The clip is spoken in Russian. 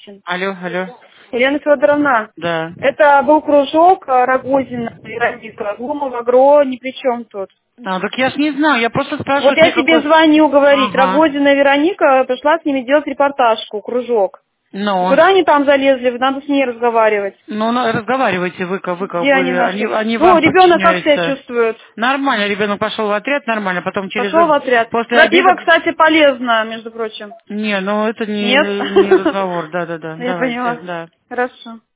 Алло, алло. Елена Федоровна, Да. это был кружок Рогозина, Вероника, Глумова, ГРО, ни при чем тут. А, так я ж не знаю, я просто спрашиваю, Вот я тебе какой... звоню говорить, Ага. Рогозина Вероника пришла с ними делать репортажку, кружок. Ну, Куда они там залезли? Надо с ней разговаривать. разговаривайте вы, как Где они бы, нашли? они Ну, вам ребенок как себя подчиняются. чувствует? Нормально, ребенок пошел в отряд, нормально, потом Пошел в отряд. после обеда... Крапива, кстати, полезна, между прочим. Не, ну это Нет? не разговор, да, Я давайте, поняла. да. Хорошо.